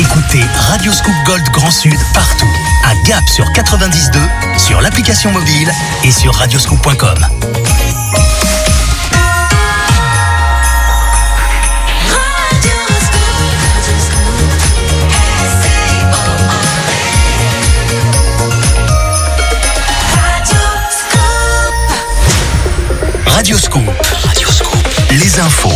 Écoutez Radio Scoop Gold Grand Sud partout. À Gap sur 92, sur l'application mobile et sur radioscoop.com. Radio Scoop. Les infos.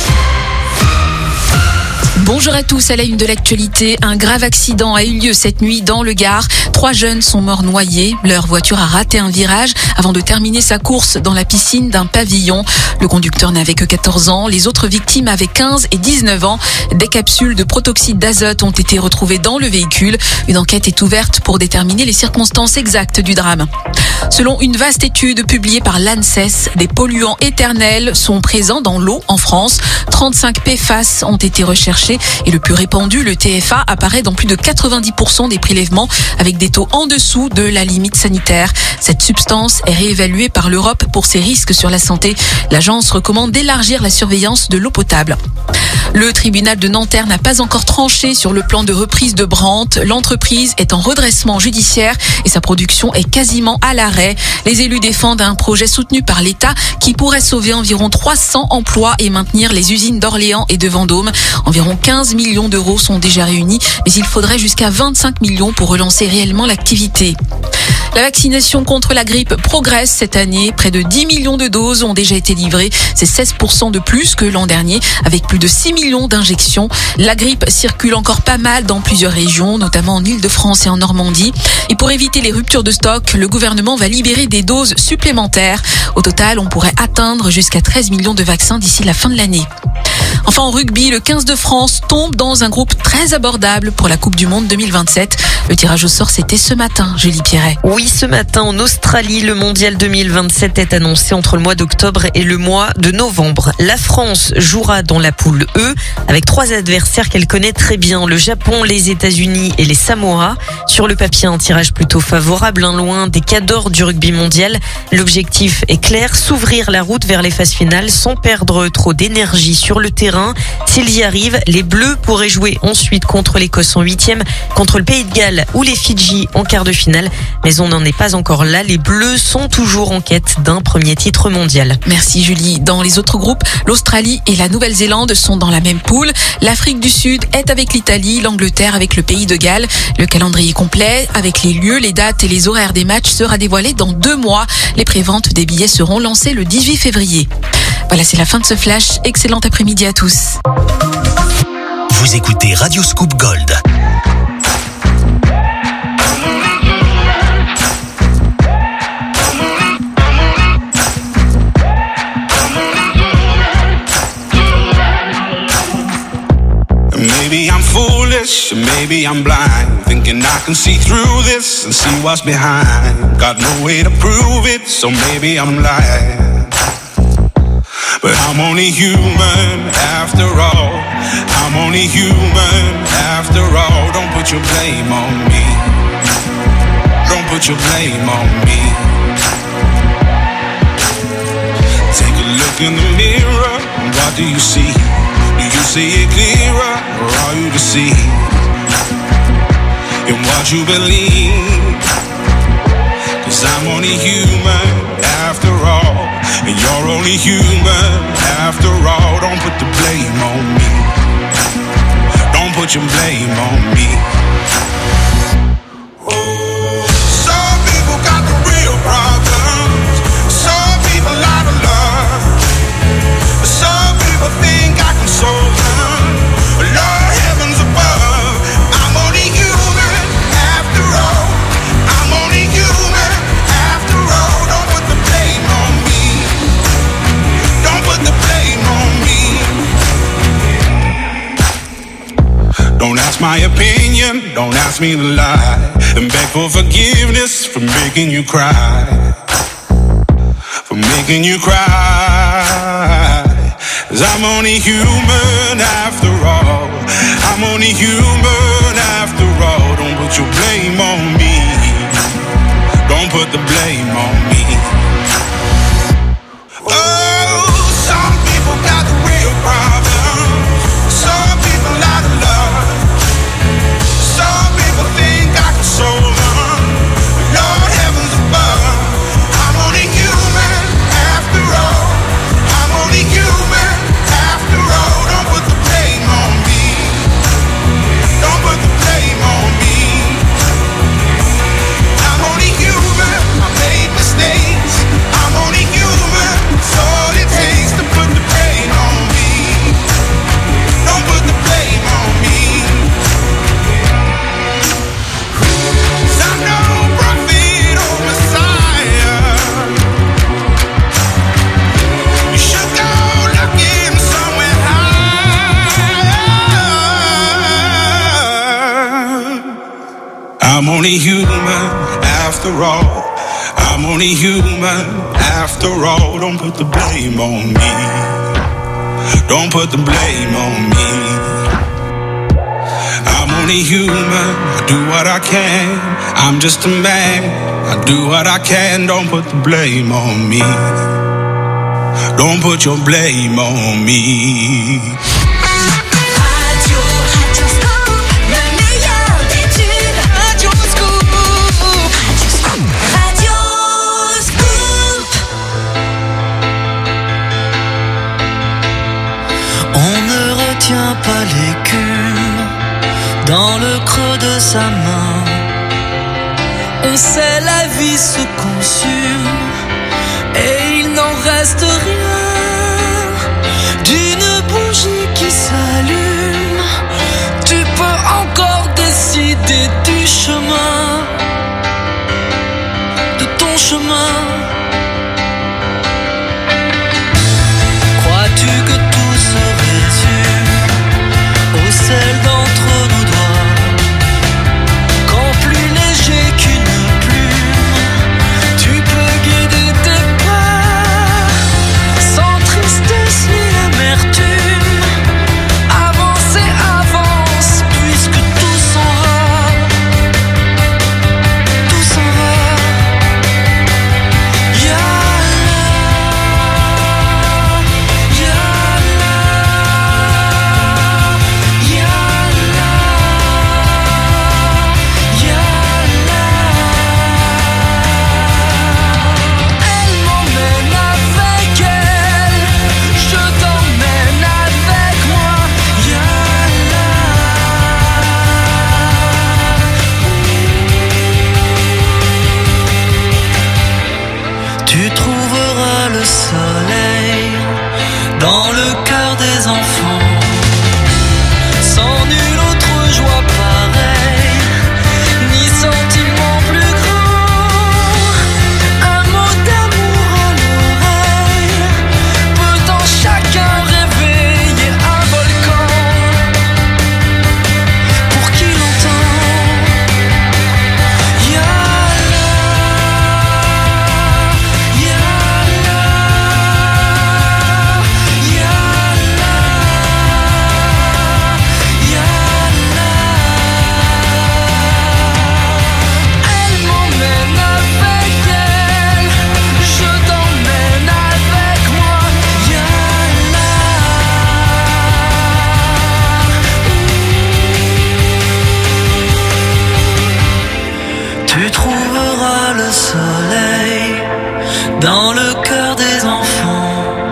Bonjour à tous, à la une de l'actualité. Un grave accident a eu lieu cette nuit dans le Gard. 3 jeunes sont morts noyés. Leur voiture a raté un virage avant de terminer sa course dans la piscine d'un pavillon. Le conducteur n'avait que 14 ans. Les autres victimes avaient 15 et 19 ans. Des capsules de protoxyde d'azote ont été retrouvées dans le véhicule. Une enquête est ouverte pour déterminer les circonstances exactes du drame. Selon une vaste étude publiée par l'ANSES, des polluants éternels sont présents dans l'eau en France. 35 PFAS ont été recherchés et le plus répandu, le TFA, apparaît dans plus de 90% des prélèvements avec des taux en dessous de la limite sanitaire. Cette substance est réévaluée par l'Europe pour ses risques sur la santé. L'agence recommande d'élargir la surveillance de l'eau potable. Le tribunal de Nanterre n'a pas encore tranché sur le plan de reprise de Brandt. L'entreprise est en redressement judiciaire et sa production est quasiment à l'arrêt. Les élus défendent un projet soutenu par l'État qui pourrait sauver environ 300 emplois et maintenir les usines d'Orléans et de Vendôme. Environ 15 millions d'euros sont déjà réunis, mais il faudrait jusqu'à 25 millions pour relancer réellement l'activité. La vaccination contre la grippe progresse cette année. Près de 10 millions de doses ont déjà été livrées. C'est 16% de plus que l'an dernier, avec plus de 6 millions d'injections. La grippe circule encore pas mal dans plusieurs régions, notamment en Île-de-France et en Normandie. Et pour éviter les ruptures de stock, le gouvernement va libérer des doses supplémentaires. Au total, on pourrait atteindre jusqu'à 13 millions de vaccins d'ici la fin de l'année. Enfin, en rugby, le 15 de France tombe dans un groupe très abordable pour la Coupe du Monde 2027. Le tirage au sort, c'était ce matin, Julie Pierret. Oui, ce matin, en Australie, le mondial 2027 est annoncé entre le mois d'octobre et le mois de novembre. La France jouera dans la poule E avec 3 adversaires qu'elle connaît très bien, le Japon, les États-Unis et les Samoa. Sur le papier, un tirage plutôt favorable, loin des cadors du rugby mondial. L'objectif est clair, s'ouvrir la route vers les phases finales sans perdre trop d'énergie sur le terrain. S'ils y arrivent, les Bleus pourraient jouer ensuite contre l'Écosse en 8e, contre le Pays de Galles ou les Fidji en quart de finale. Mais on n'en est pas encore là. Les Bleus sont toujours en quête d'un premier titre mondial. Merci Julie. Dans les autres groupes, l'Australie et la Nouvelle-Zélande sont dans la même poule. L'Afrique du Sud est avec l'Italie, l'Angleterre avec le Pays de Galles. Le calendrier complet avec les lieux, les dates et les horaires des matchs sera dévoilé dans 2 mois. Les préventes des billets seront lancées le 18 février. Voilà, c'est la fin de ce flash. Excellent après-midi à tous. Vous écoutez Radio Scoop Gold. Maybe I'm foolish, maybe I'm blind, thinking I can see through this and see what's behind. Got no way to prove it, so maybe I'm lying. But I'm only human after all. I'm only human after all. Don't put your blame on me. Don't put your blame on me. Take a look in the mirror, and what do you see? Do you see it clearer, or are you deceived in what you believe? 'Cause I'm only human after all, and you're only human after all. Don't put the blame on me. Don't put your blame on me. Some people got the real problems. Some people out of love. Some people think I can solve them. Lord, heavens above, I'm only human after all. I'm only human after all. Don't put the blame on me. Don't put the blame on me. Don't ask my opinion, don't ask me to lie, and beg for forgiveness for making you cry. For making you cry. 'Cause I'm only human after all. I'm only human after all. Don't put your blame on me. Don't put the blame on me. Oh, some people got the real problems. Some people out of love. I'm only human after all. I'm only human after all. Don't put the blame on me. Don't put the blame on me. I'm only human, I do what I can. I'm just a man, I do what I can. Don't put the blame on me. Don't put your blame on me. Pas l'écume dans le creux de sa main. On sait la vie se consume et il n'en reste rien d'une bougie qui s'allume. Tu peux encore décider du chemin, de ton chemin. Crois-tu que tout se résume au sel d'entre nos doigts, quand plus léger qu'une plume, tu peux guider tes pas, sans tristesse ni amertume. Avance et avance, puisque tout s'en va, tout s'en va. Tu trouveras le soleil dans le cœur des enfants, sans nulle autre joie pareille, ni sentiment plus grand. Un mot d'amour à l'oreille peut en chacun réveiller un volcan. Pour qui l'entend? Tu trouveras le soleil dans le cœur des enfants.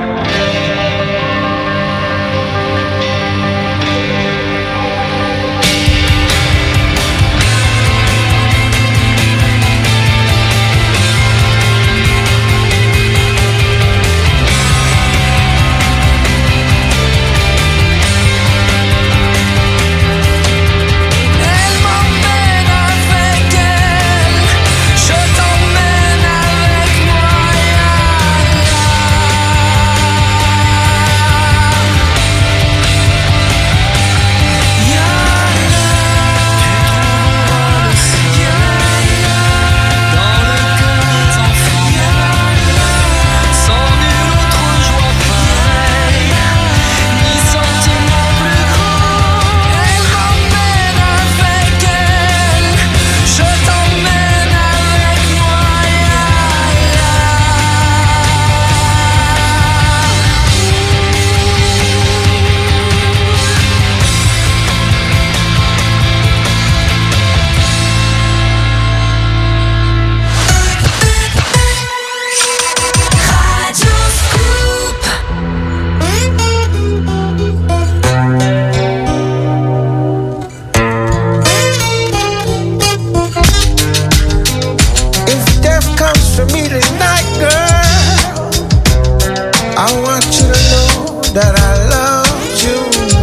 That I love you,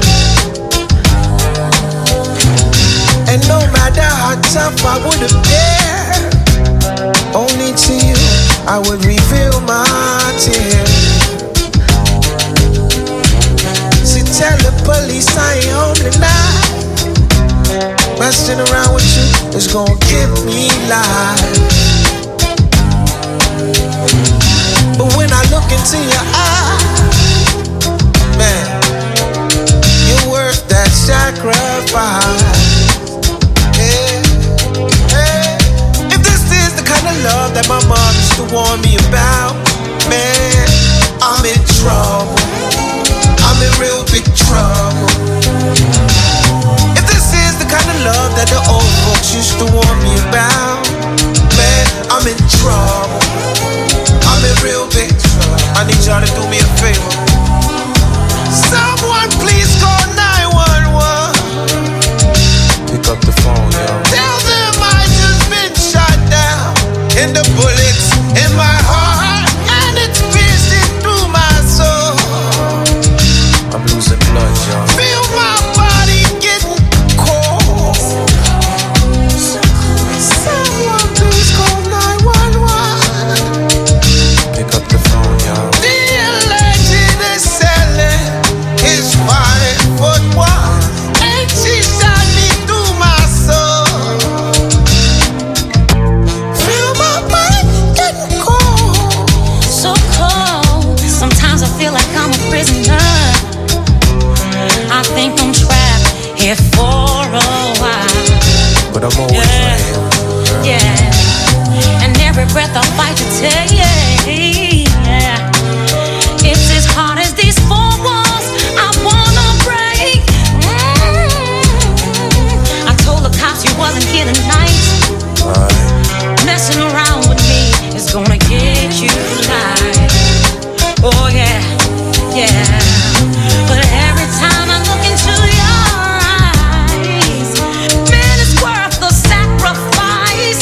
and no matter how tough I would appear, only to you I would reveal my tears. So tell the police I ain't home tonight, messing around with you is gonna give me life. But when I look into your eyes, man, you're worth that sacrifice. Yeah, yeah. If this is the kind of love that my mom used to warn me about, man, I'm in trouble. I'm in real big trouble. If this is the kind of love that the old folks used to warn me about, man, I'm in trouble. I'm in real big trouble. I need y'all to do me a favor. Someone please call 911. Pick up the phone, yo. Tell them I just been shot down, and the bullets in my heart, and it's piercing through my soul. I'm losing blood, y'all. Feel my body getting cold. Someone please call 911. Pick up the phone, y'all. The legend is selling his 5'1", and she shot me through my soul. Feel my body getting cold. So cold. Sometimes I feel like I'm a prisoner. I think I'm trapped here for a while. But I'm always right here. Yeah. And every breath I fight to take. Yeah. It's as hard as these four walls I wanna break. I told the cops you wasn't here tonight. Messing around with me is gonna get you live. Oh yeah, yeah. But every time I look into your eyes, man, it's worth the sacrifice.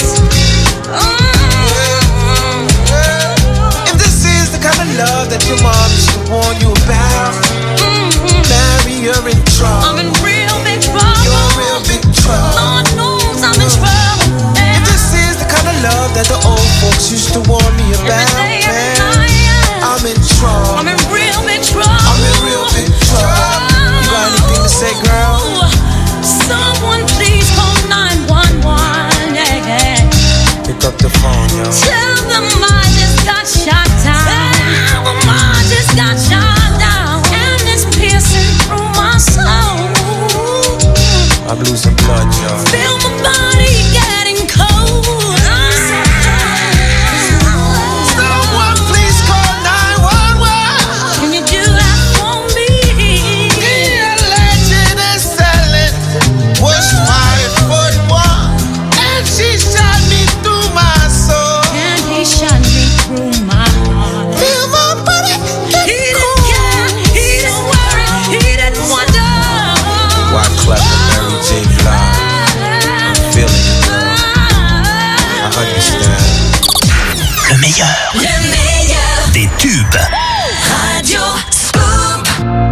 If this is the kind of love that your mom used to warn you about, Mary, you're in trouble. I'm in real big trouble. You're in real big trouble. Lord knows I'm in trouble. If this is the kind of love that the old folks used to warn me about, Every day, every man, night, I'm in trouble. I'm in real big trouble. I'm in real big trouble. You got anything to say, girl? Someone please call 911. Yeah. Pick up the phone, yo. Tell them I just got shot down. Tell them I just got shot down. And it's piercing through my soul. I'm losing blood, yo. Feel my body getting cold. Someone please call 911. Can you do that for me? The legend is selling was 5'1", and she shot me through my soul. And he shot me through my heart. Feel my body He didn't care, he didn't worry, he didn't wonder. Why clap the Mary J. Blige? I'm feeling it, girl. I understand. Le meilleur des tubes. Radio Scoop.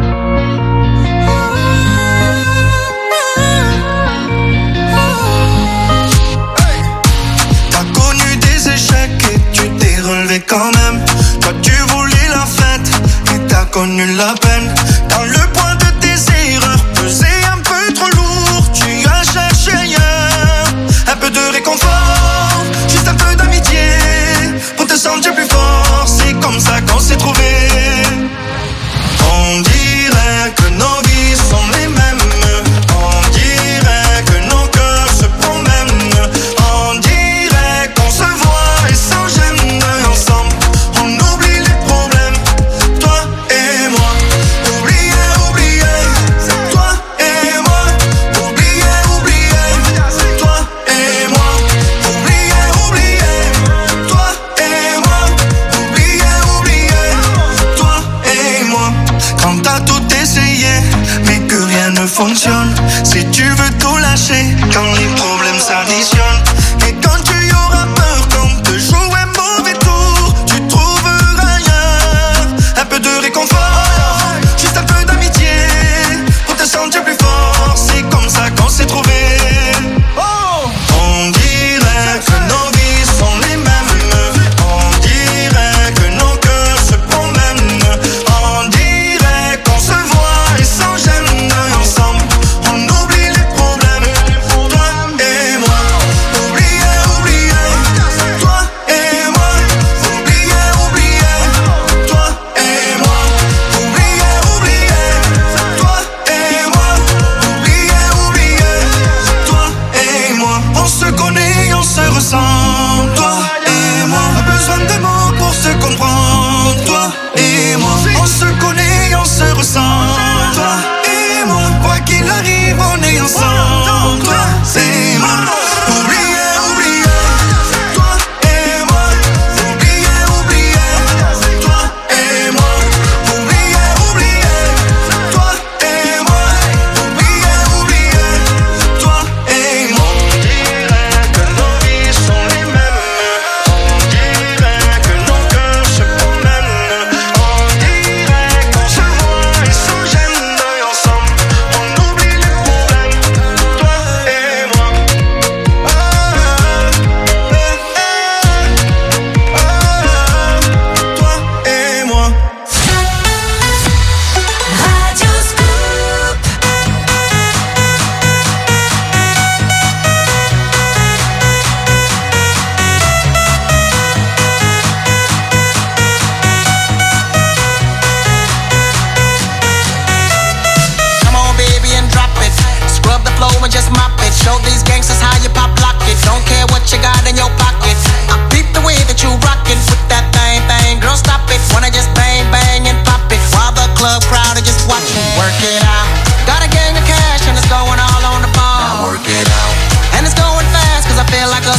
T'as connu des échecs et tu t'es relevé quand même. Toi tu voulais la fête et t'as connu la peine. Quand le poids de tes erreurs pesait un peu trop lourd, tu as cherché ailleurs un peu de réconfort, juste un peu d'amitié pour te sentir plus fort. C'est comme ça qu'on s'est trouvés. On dirait que nos vies sont les mêmes. On dirait que nos cœurs se promènent. On dirait qu'on se voit et sans gêne. Ensemble, on oublie les problèmes. Toi et moi, oublier, oublier. C'est toi et moi, oublier, oublier. C'est toi et moi, oublier, oublier. Toi et moi, oublier, oublier. Toi et moi. Quand t'as tout essayé, mais que rien ne fonctionne. Si tu veux tout lâcher, quand les problèmes s'additionnent. Et quand tu auras peur, quand te joue un mauvais tour, tu trouveras ailleurs un peu de réconfort, juste un peu d'amitié pour te sentir plus fort. C'est comme ça qu'on s'est trouvés. On dirait que nos vies sont les mêmes. On dirait que nos cœurs se promènent. On dirait qu'on se voit et sans gêne. Ensemble, on oublie les problèmes. Toi et moi.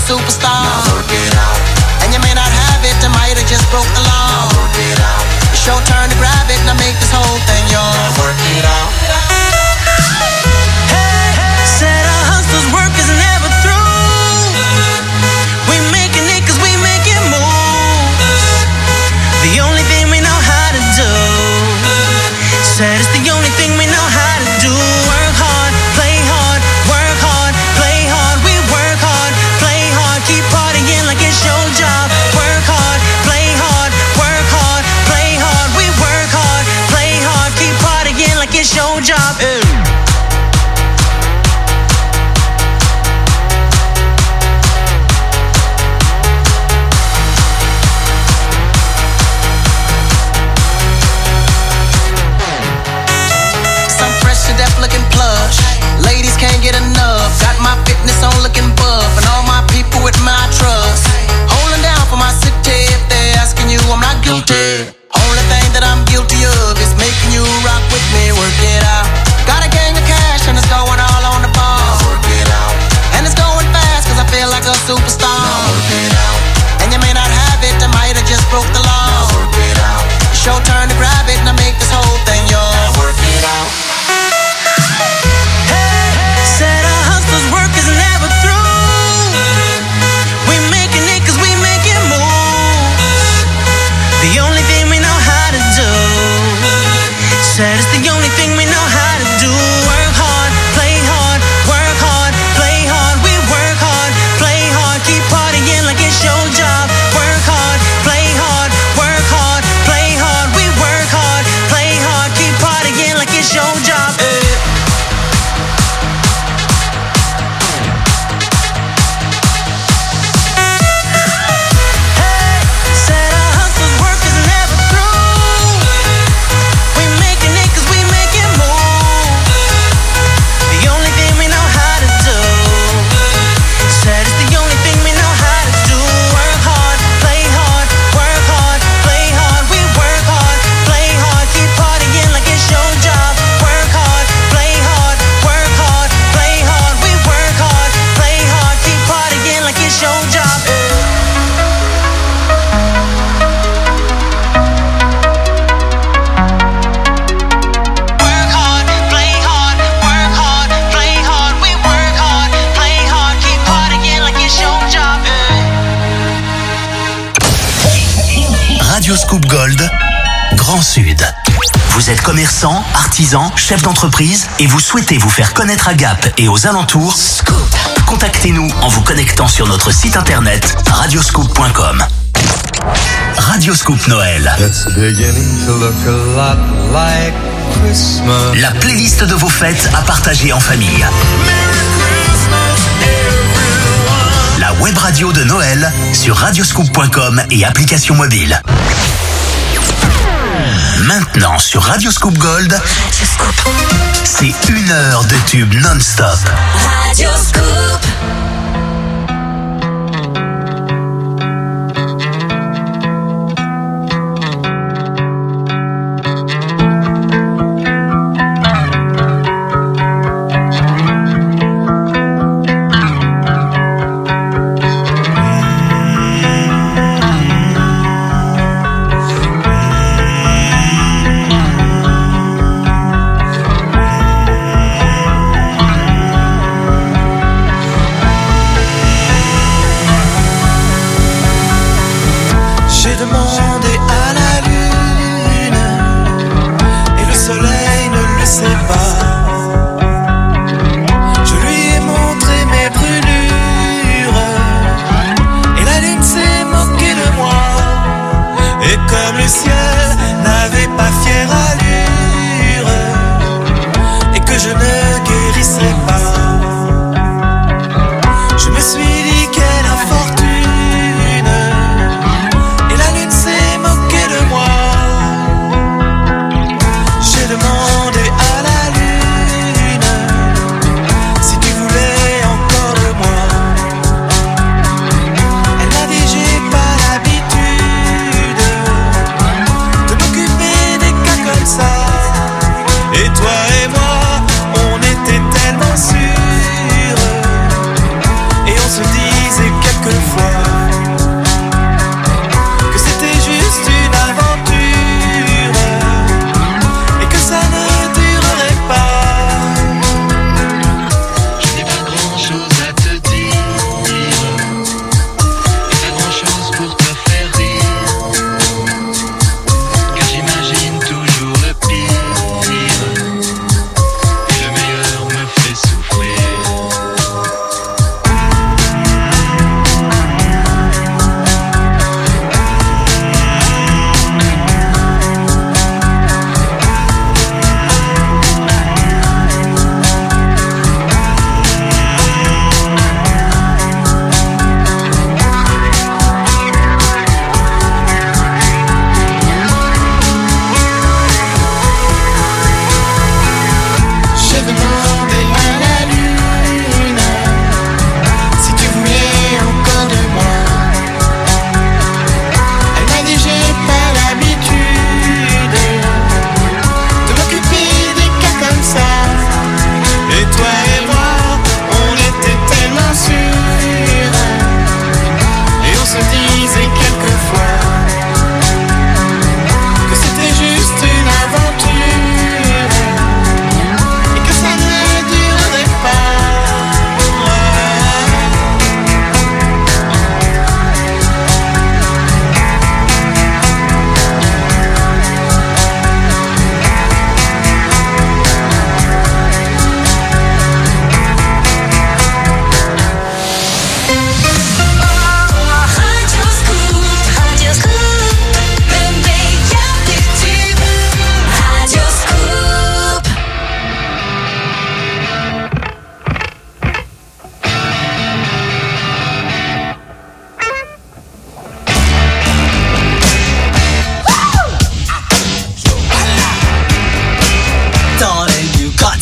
superstar. Now work it out. And you may not have it, I might have just broke the law. Now work it out. It's your turn to grab it, now make this whole thing yours. Now work it out. Hey, said our hustler's work is never through. We making it cause we making moves. The only thing we know how to do. Said it's the only thing we know how to do. Work hard, play hard, work hard, play hard. We work hard, play hard, keep partying like it's your job. Work hard, play hard, work hard, play hard. We work hard, play hard, keep partying like it's your job. Ew. Looking plush, ladies can't get enough. Got my fitness on looking buff, and all my people with my trust. Holding down for my city. If they're asking you, I'm not guilty. Only thing that I'm guilty of is making you rock with me. Work it out. Got a gang of cash and it's going all on the ball. Now work it out. And it's going fast cause I feel like a superstar. Now work it out. And you may not have it, I might have just broke the law. Now work it out. It's your turn to grab it, now make this whole thing yours. Now work it out. Said our hustler's work is never through. We making it cause we making moves. The only thing we know how to do. Said it's the only thing we know how to do. Work hard, play hard, work hard, play hard. We work hard, play hard, keep partying like it's your job. Work hard, play hard, work hard, play hard. We work hard, play hard, keep partying like it's your job. Radioscoop Gold, Grand Sud. Vous êtes commerçant, artisan, chef d'entreprise et vous souhaitez vous faire connaître à Gap et aux alentours? Scoop. Contactez-nous en vous connectant sur notre site internet radioscoop.com. Radioscoop Noël. It's beginning to look a lot like Christmas. La playlist de vos fêtes à partager en famille. La web radio de Noël sur radioscoop.com et application mobile. Maintenant sur Radioscoop Gold, c'est 1 heure de tube non-stop. Radioscoop.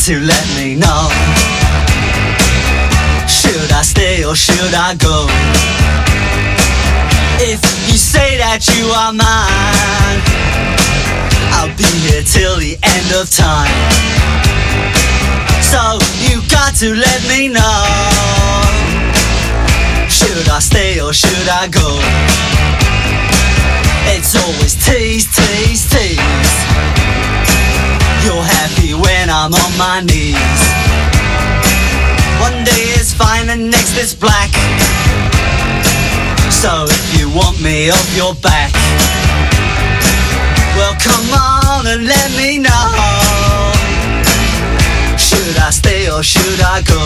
to let me know. Should I stay or should I go? If you say that you are mine, I'll be here till the end of time. So you got to let me know. Should I stay or should I go? It's always tease, tease, tease. You're happy when I'm on my knees. One day is fine and next is black. So if you want me off your back, well come on and let me know. Should I stay or should I go?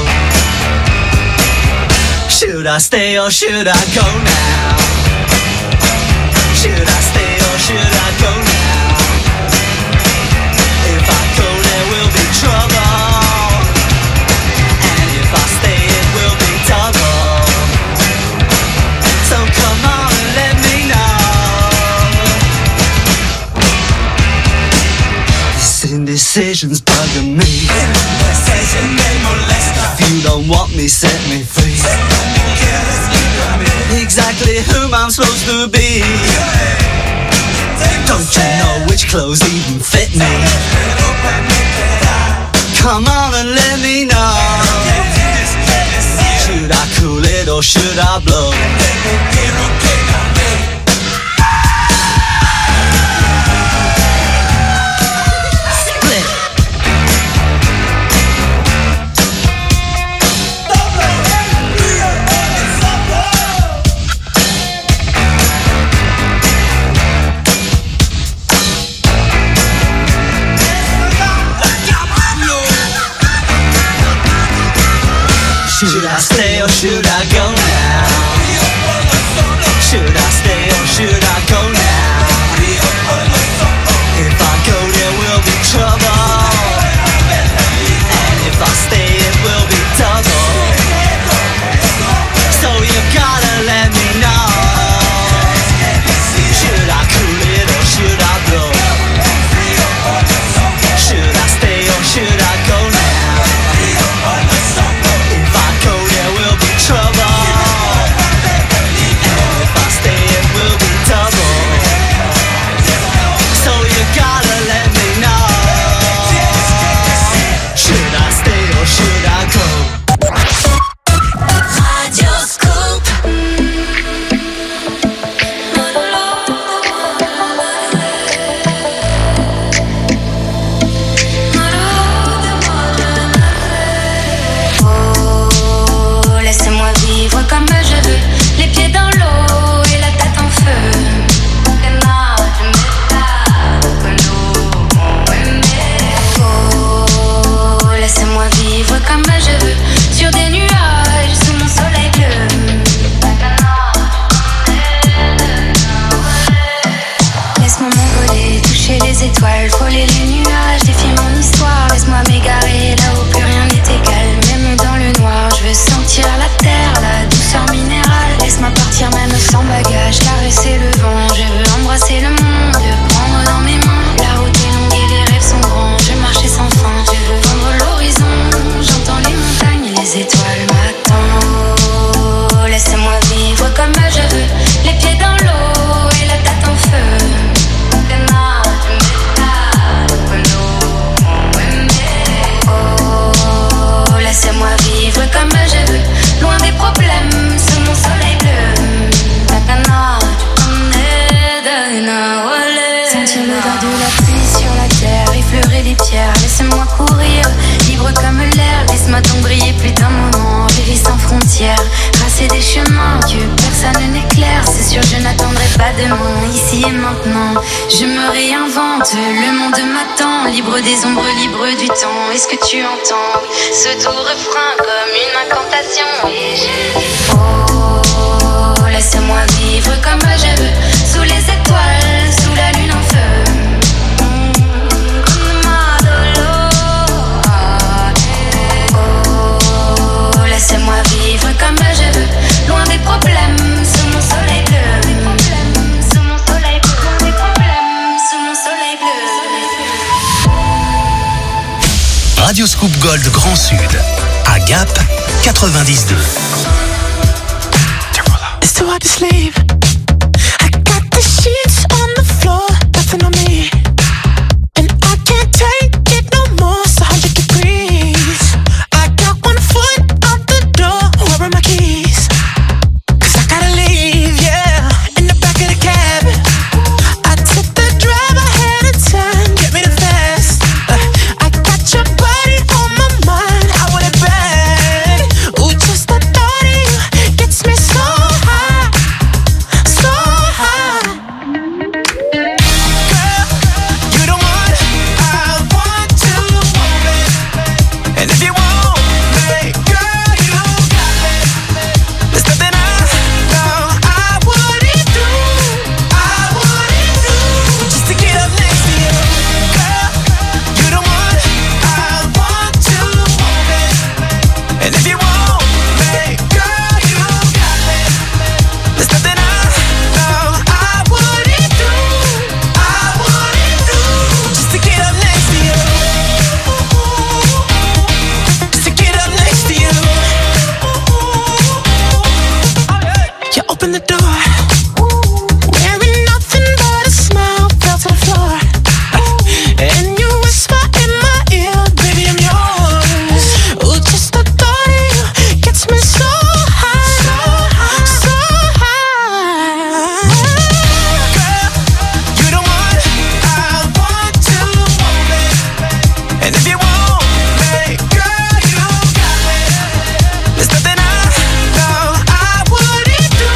Should I stay or should I go now? Should I stay or should I go now? If I go there will be trouble, and if I stay it will be double. So come on and let me know. This indecision's bugging me. If you don't want me, set me free. Exactly whom I'm supposed to be. Don't you know which clothes even fit me? Come on and let me know. Should I cool it or should I blow? Should I stay or should I go now? Should I stay or should I go now? If I go there will be trouble, and if I stay it will be double. So you gotta let me know. Should I cool it or should I blow? Should I stay or should I go now? Ici et maintenant, je me réinvente. Le monde m'attend, libre des ombres, libre du temps. Est-ce que tu entends ce doux refrain comme une incantation? Et je dis oh, laisse-moi vivre comme je veux, sous les étoiles, sous la lune en feu. Oh, laisse-moi vivre comme je veux, loin des problèmes, sous mon soleil bleu. Radioscoop. Scoop Gold Grand Sud. À Gap, 92. It's too hard to sleep. I got the sheets on the floor, nothing on me. And I can't take it no more, it's 100 degrees. I got one foot out the door, where are my keys? 'Cause I gotta leave, yeah, in the back of the cab. I took the drive ahead of time, get me the fast. I got your body on my mind, I want it bad. Ooh, just the thought of you gets me so high, so high. Girl, you the one I want to move it. And if you want me, girl, you got me. There's nothing I know I wouldn't do just to get up next to you. Girl, you the one I want to move it. And if you want me, girl, you got me. There's nothing I know I wouldn't do just to get up next to you. Just to get up next to you. You open the door, wearing nothing but a smile, fell to the floor. And you whisper in my ear, baby, I'm yours. Ooh, just the thought of you gets me so high, so high. Girl, you the one I want to move it. And if you want me, girl, you got me. There's nothing I know I wouldn't do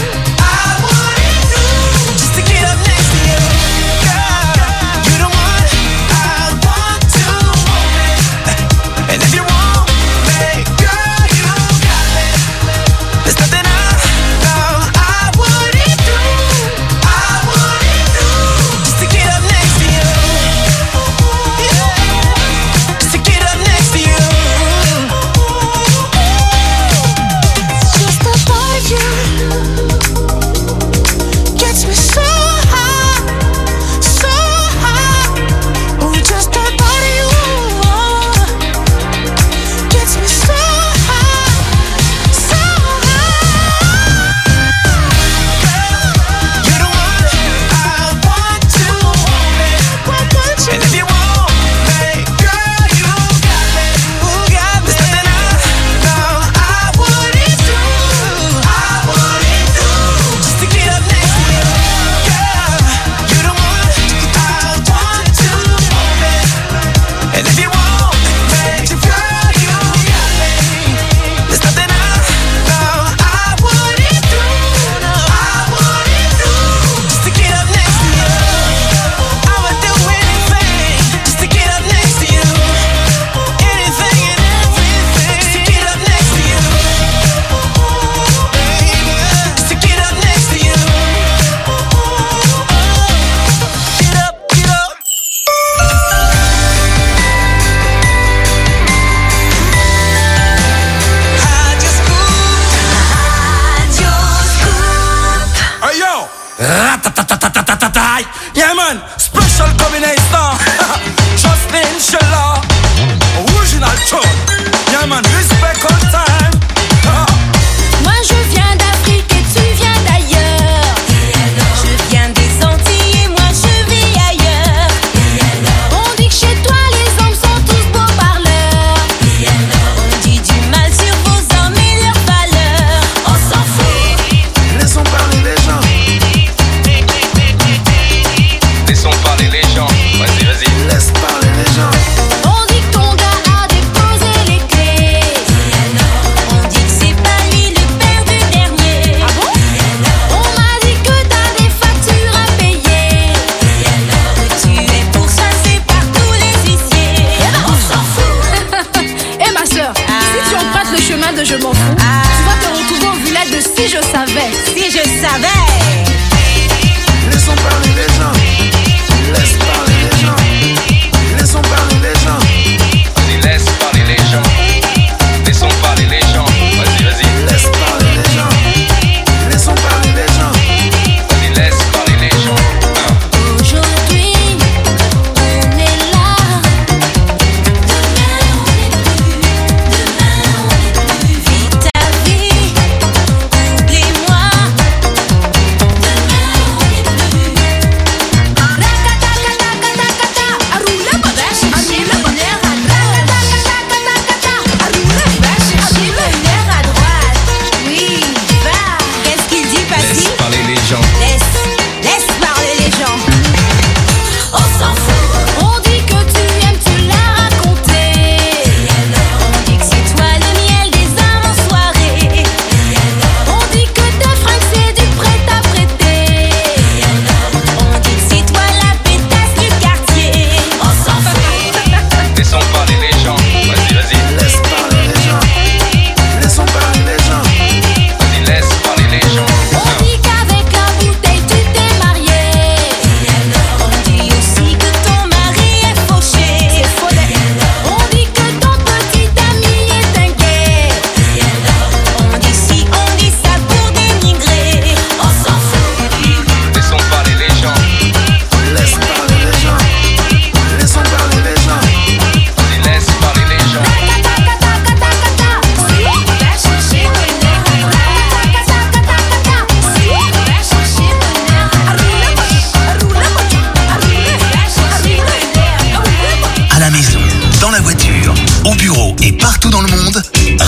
just to get up next to you. Girl, you the one I want to move it. And if you want me, girl, you got me. There's nothing I know I wouldn't do just to get up next to you. Just to get up next to you. Just the thought of you gets me so high, so high. Ooh, just the thought of you gets me so high, so high. You're the one I want to move it. And if you want me, girl, you got me. There's nothing I know I wouldn't do just to get up next to you. Girl, you're the one I want to move it. And if you want me, girl, you got me. There's nothing I know I wouldn't do just to get up next to you. I would do anything just to get up next to you. Anything and everything just to get up next to you. Just to get up next to you. Get up, get up. Hey yo! Ratatatatatatai. Yeah man, special combination. Jocelyn Sheila, original tune. Yeah man, respect all time. Moi je viens d'Afrique et tu viens d'ailleurs. Je viens des Antilles et moi je vis ailleurs. On dit que chez toi les hommes sont tous beaux parleurs. On dit du mal sur vos hommes et leurs valeurs. On s'en fout. Laissons parler les gens. Laissons parler les gens. Vas-y, vas-y. Laisse parler les gens. On dit que ton gars a déposé les clés. On dit que c'est pas lui le père du dernier. Ah bon? On m'a dit que t'as des factures à payer. Que tu es pourchassé par tous les huissiers. On s'en fout. Eh ma soeur, si tu empruntes le chemin de Je m'en fous, tu vas te retrouver au village de Si je savais. Si je savais. Laissons parler les gens. Laisse parler les gens. Laissons parler les gens. Vas-y, laisse parler les gens. Laissons parler les gens. Vas-y, vas-y. Laisse parler les gens. Laissons parler les gens. Vas-y, laisse parler les gens. Aujourd'hui, on est là. Demain, on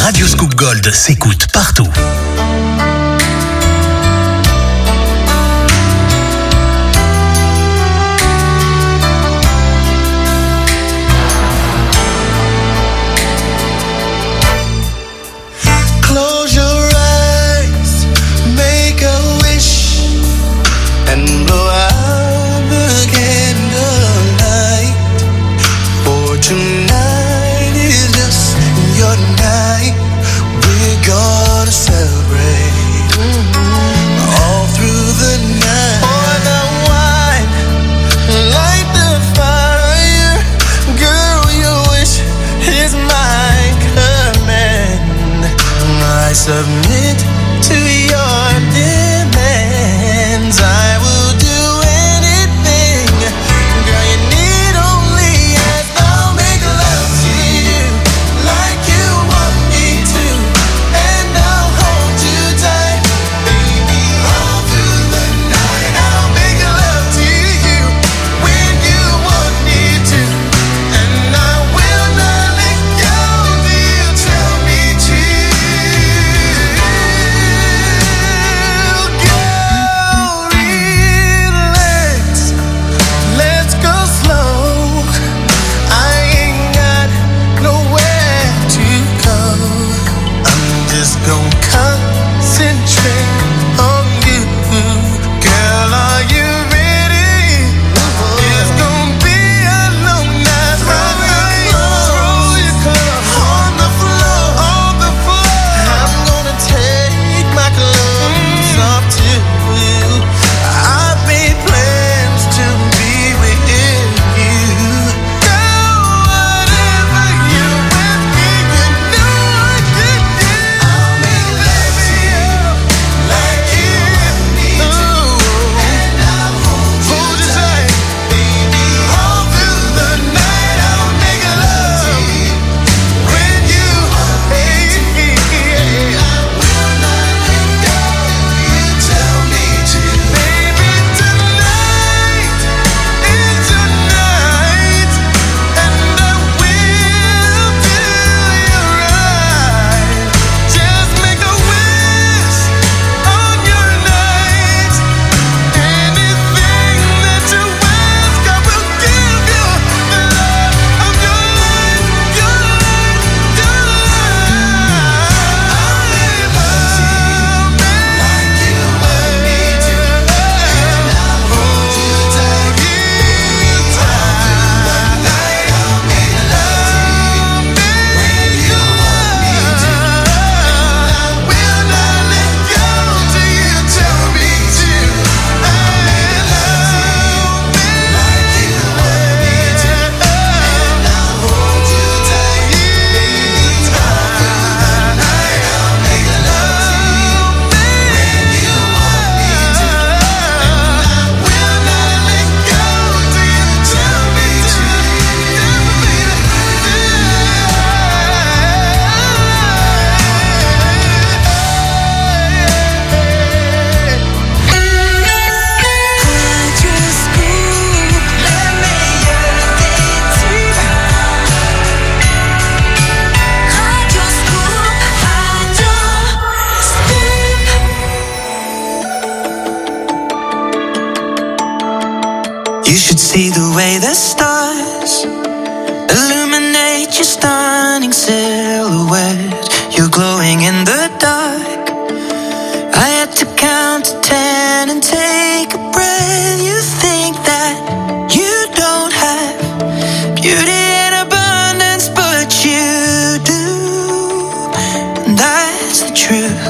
Radio Scoop Gold s'écoute partout. Close your eyes, make a wish, and blow out the candlelight. For tonight is just your night. We're gonna celebrate all through the night. Pour the wine, light the fire. Girl, your wish is my command. I submit to your demands. I will do anything. Girl, you need only ask. I'll make love to you like you want me to, and I'll hold you tight, baby, all through the night. I'll make love to you when you want me to, and I will not let go till you tell me to. Girl, relax, let's go slow. I ain't got nowhere to go. I'm just gonna concentrate on you. Girl, are you ready? It's gonna be a long night. Throw your clothes on the floor. I'm gonna take my clothes off too. I've made plans to be with you. Girl, whatever you ask me, you know I can do. I'll make love to you like you want me to, and I'll hold you tight, baby, all through the night. I'll make love to you when you want me to, and I will not let go. You tell me to, baby, tonight is your night, and I will do you right. Just make a wish on your night. Anything that you ask, I will give you the love of your life, your life, your life. I'll make love to you like you want me to, and I'll hold you tight, baby, all through the night. I'll make love to you when you want me to, and I will not let go till you tell me to. I'll make love like you want me to, and I'll hold you tight, baby, all through the night. I'll make love to you when you want me to, and I will not let go till you tell me to. You should see the way the stars illuminate your stunning silhouette. You're glowing in the dark. I had to count to 10 and take a breath. You think that you don't have beauty in abundance, but you do. And that's the truth.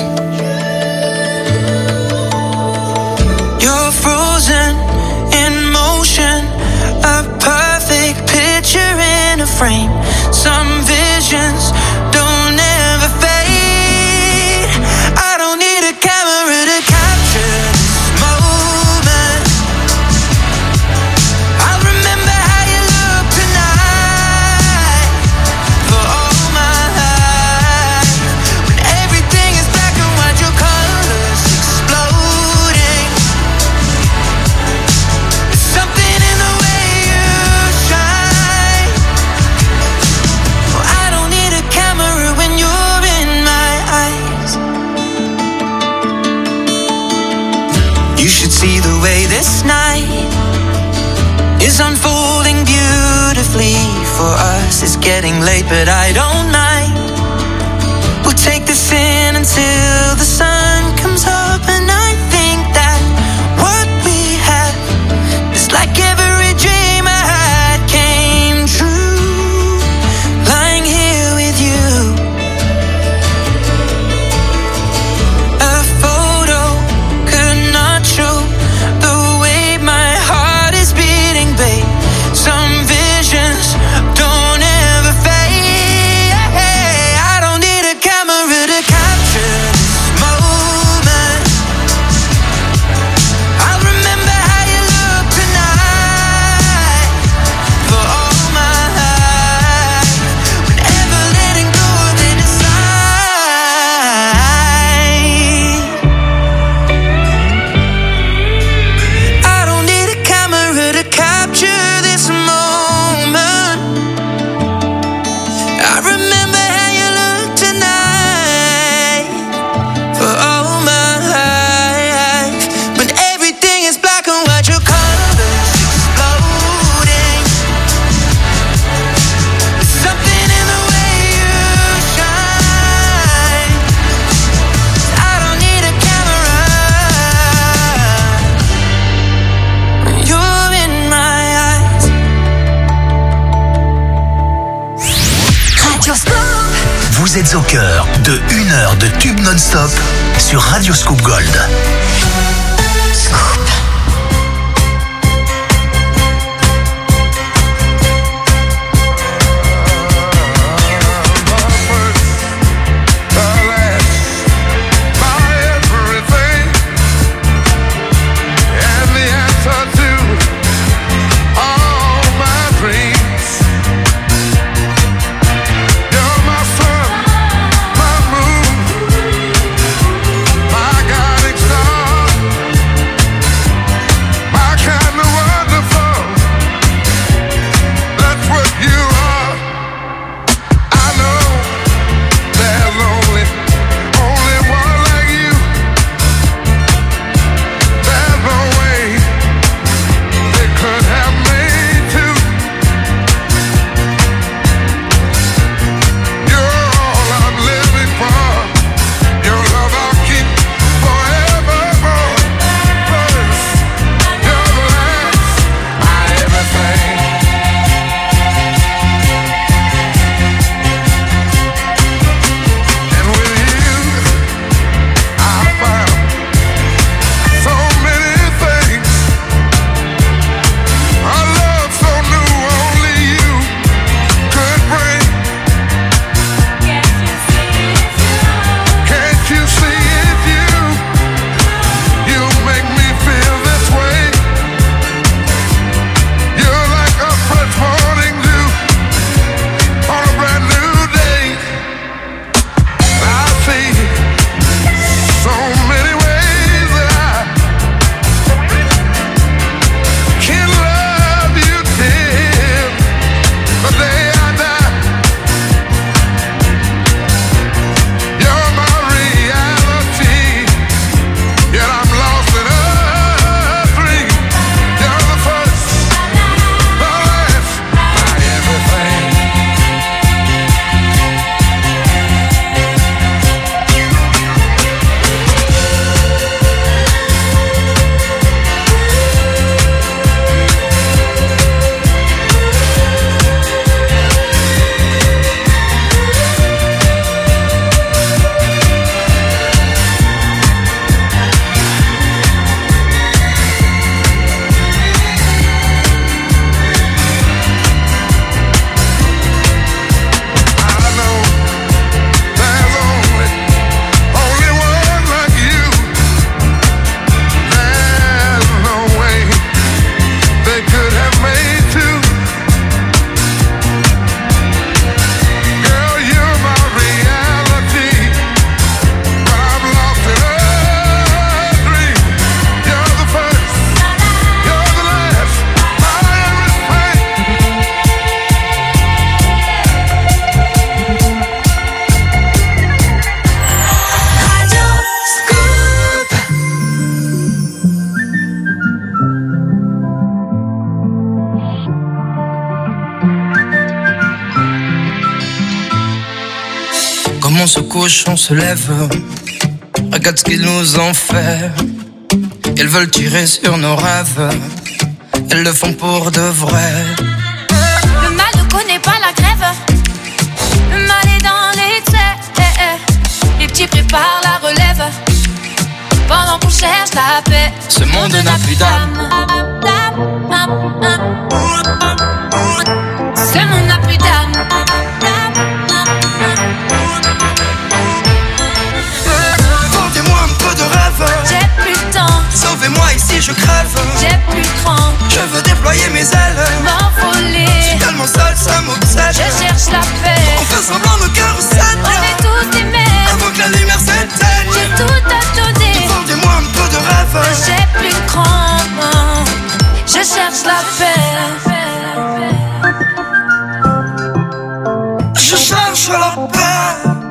You're frozen in motion, a perfect picture in a frame. Some visions don't ever fade. I don't need a camera to capture this moment. I'll remember how you look tonight for all my life. When everything is black and white, your colors exploding. There's something in the way you shine. Oh, I don't need a camera. see the way this night is unfolding beautifully for us. It's getting late, but I don't mind. We'll take this in until the sun comes up, and I think that what we had is like every dream I had came true. Lying here with you, a photo could not show the way my heart is beating, babe. Some visions don't ever fade. I don't need a camera to capture this moment. I'll remember how you look tonight for all my life. Whenever letting go of it inside. I don't need a camera to capture this moment. I remember how you look tonight for all my life. When everything is black and white, your colors exploding. There's something in the way you shine. I don't need a camera when you're in my eyes. Radio Scoop. Vous êtes au cœur de 1 heure de tube non-stop sur Radio Scoop Gold. Scoop. My guiding star. on se couche, on se lève. Regarde ce qu'ils nous ont fait. Ils veulent tirer sur nos rêves. Ils le font pour de vrai. Le mal ne connaît pas la grève. Le mal est dans l'excès. Les petits préparent la relève pendant qu'on cherche la paix. Ce monde n'a plus d'âme. Ce monde n'a plus d'âme. Vendez-moi un peu de rêve. J'ai plus de temps. Sauvez-moi ici, je crève. J'ai plus de cran. Je veux déployer mes ailes. M'envoler. Je suis tellement seul, ça m'obsède. Je cherche la paix. On fait semblant, nos cœurs saignent. On est tous des mêmes. Avant que la lumière s'éteigne. J'ai tout à donner. Vendez-moi un peu de rêve. J'ai plus de cran. Je cherche la paix. Je cherche la paix.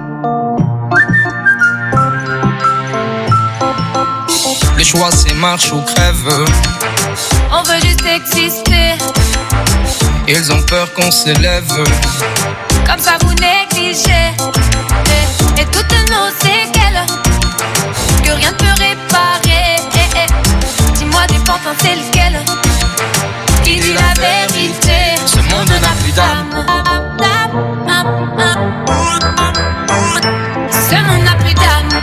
Le choix c'est marche ou crève. On veut juste exister. Ils ont peur qu'on s'élève. Comme ça vous négligez. Et toutes nos séquelles que rien ne peut réparer. Dis-moi des pantins c'est lequel qui dit la vérité. Ce monde n'a plus d'âme. Ce monde n'a plus d'âme.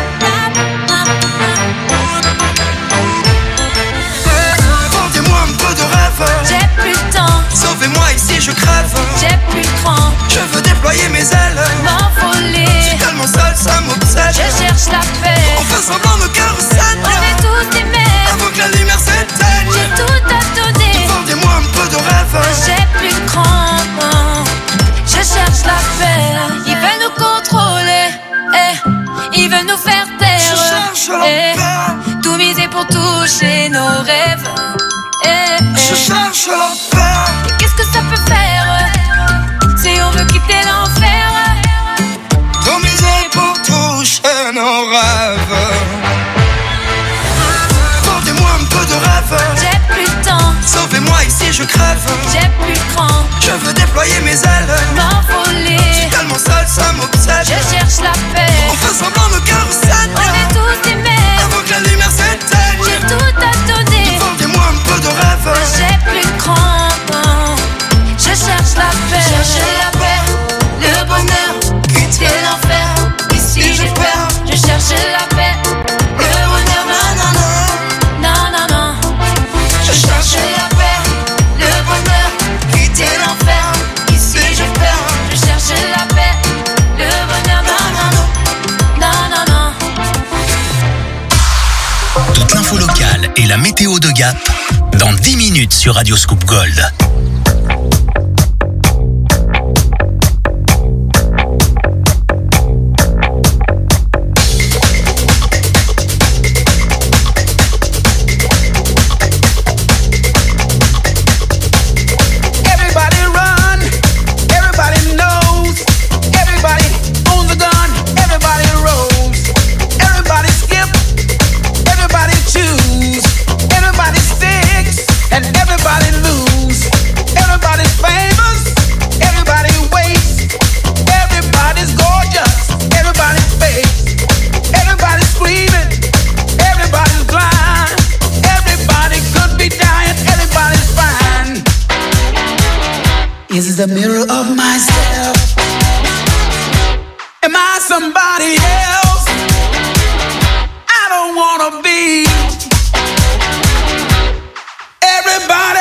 Vendez-moi un peu de rêve. J'ai plus de temps. Sauvez-moi ici, je crève. J'ai plus de cran. Je veux déployer mes ailes. M'envoler. Je suis tellement seul, ça m'obsède. Je cherche la paix. On fait semblant, nos cœurs saignent. On est tous des mêmes. Avant que la lumière s'éteigne. J'ai tout à donner. Vendez-moi un peu de rêve. J'ai plus de cran. Je cherche la paix. Ils veulent nous contrôler. Ils veulent nous faire taire. Je cherche la paix. Tout miser pour toucher nos rêves. Je cherche la paix. Et qu'est-ce que ça peut faire si on veut quitter l'enfer? Tout miser pour toucher nos rêves. Vendez-moi un peu de rêve. J'ai plus de temps. Sauvez-moi ici, je crève. J'ai plus de cran. Je veux déployer mes ailes. M'envoler. Je suis tellement seul, ça m'obsède. Je cherche la paix. On fait semblant, nos cœurs saignent. On est tous des mêmes. Avant que la lumière s'éteigne. J'ai tout à donner. Vendez-moi un peu de rêve. J'ai plus de cran. Je cherche la paix. Chercher la paix. Le bonheur. Quitter l'enfer. Ici j'ai peur. Je cherche la paix. Le bonheur. Non, non, non. Je cherche la paix. Le bonheur. Quitter l'enfer. Ici j'ai peur. Je cherche la paix. Le bonheur. Non, non, non. Toute l'info locale et la météo de Gap dans 10 minutes sur Radio Scoop Gold. Is the mirror of myself. Am I somebody else? I don't wanna be everybody.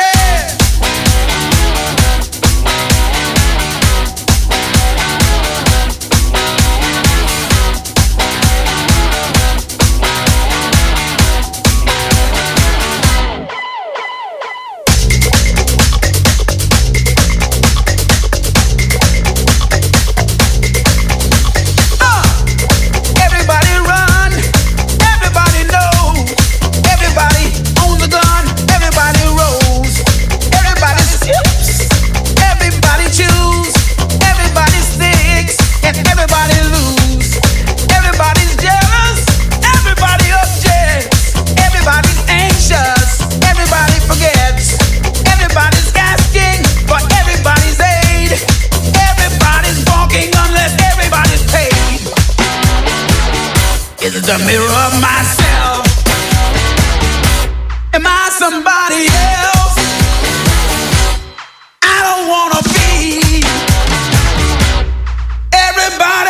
Everybody owns a gun, everybody rolls. Is it the mirror of myself? Am I somebody else? I don't wanna be everybody.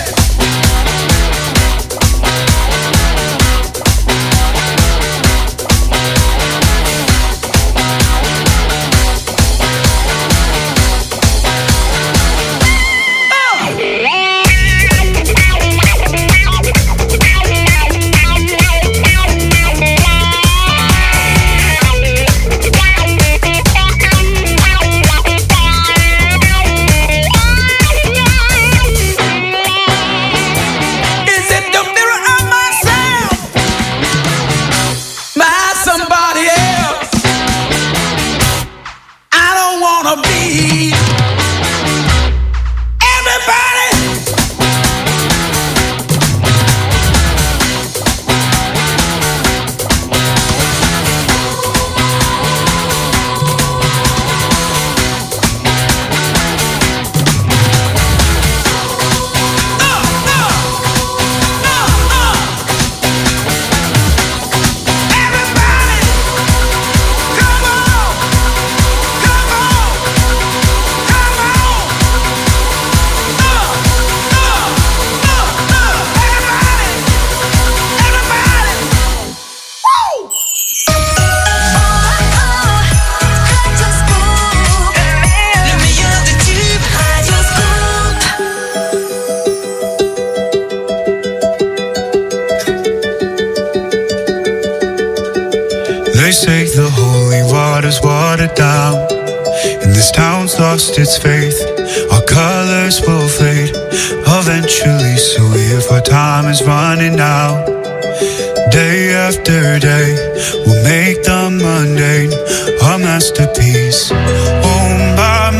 They say the holy water's watered down, and this town's lost its faith. Our colors will fade eventually, so if our time is running out, day after day, we'll make the mundane our masterpiece. Oh my,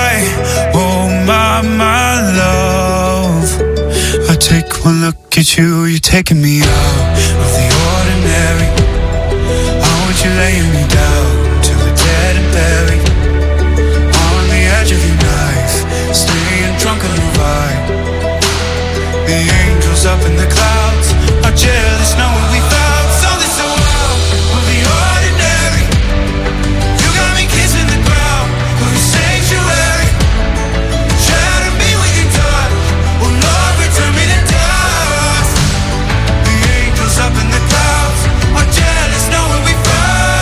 love, I take one look at you, you're taking me out of the ordinary. You're laying me down till we're dead and buried on the edge of your knife, staying drunk on your vibe. The angels up in the clouds are jealous knowing we found something so wild of the ordinary. You got me kissing the ground of your sanctuary. Shatter me with your touch, oh Lord, return me to dust. The angels up in the clouds are jealous knowing we found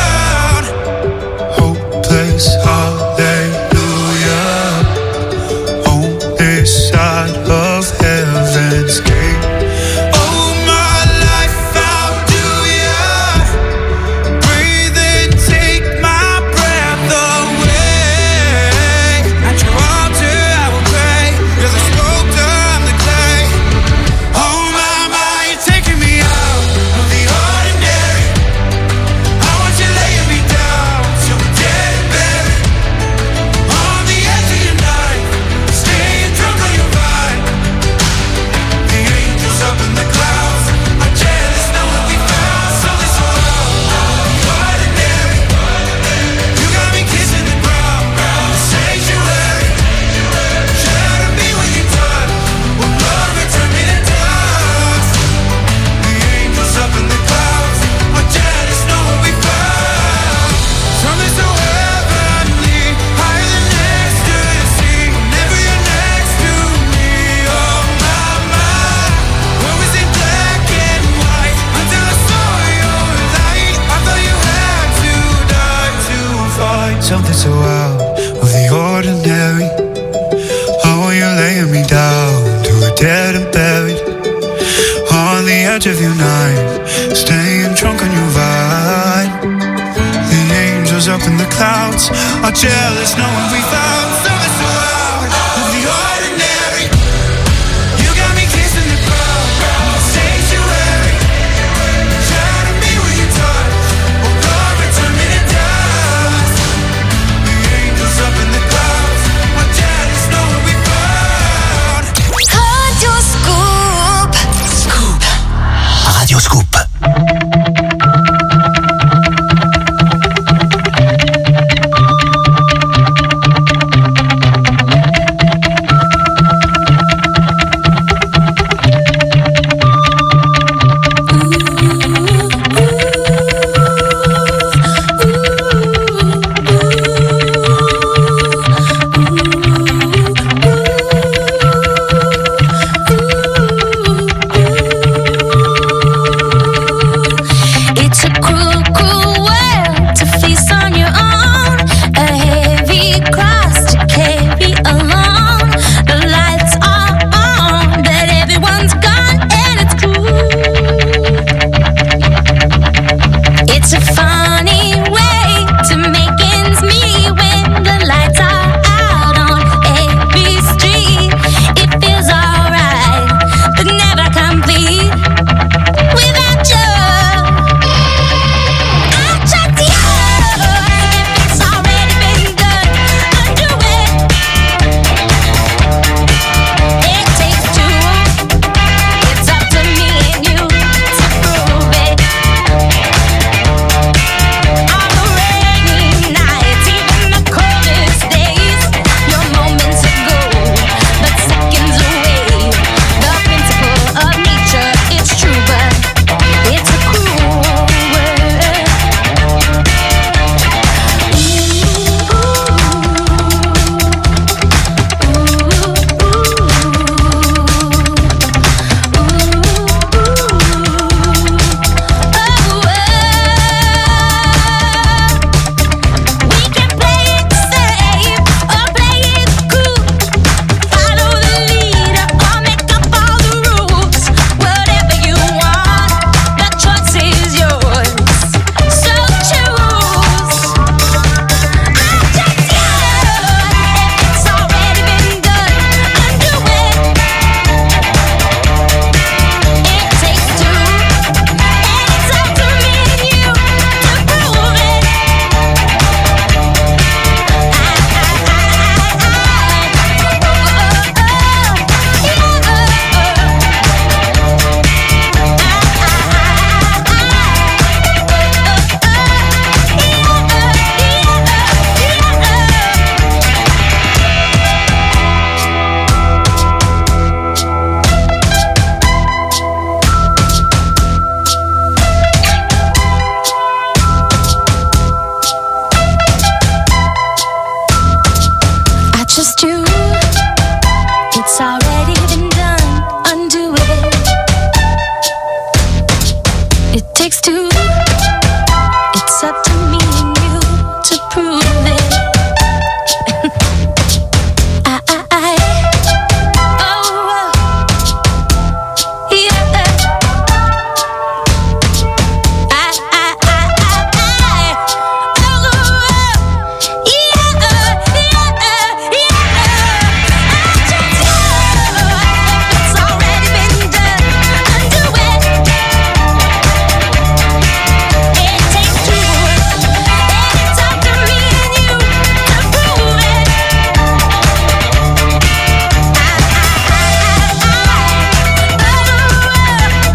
hallelujah on this side of heaven's gate. Oh my life, how do ya breathe and take my breath away? At your altar I will pray, you're the sculptor, I'm the clay. Oh my, you're taking me out of the ordinary. I want you laying me down till we're dead and buried on the edge of your knife, staying drunk on your vibe. The angels up in the clouds are jealous knowing we found something so ordinary. You got me kissing the ground, the sanctuary. Shatter me with your touch, oh Lord, return me to dust. The angels up in the clouds are jealous knowing we found something so heavenly, higher than ecstasy. Whenever you're next to me, oh my, when we see black and white, until I saw your light, I thought you had to die to find something so out of the ordinary. Oh, you're laying me down to a dead and buried on the edge of your knife, staying drunk on your vibe. The angels up in the clouds are jealous knowing we found something so out of the ordinary. You got me kissing the ground, the sanctuary. Shatter me with your touch, oh Lord, return me to dust. The angels up in the clouds are jealous knowing we found Radio Scoop. Radio Scoop.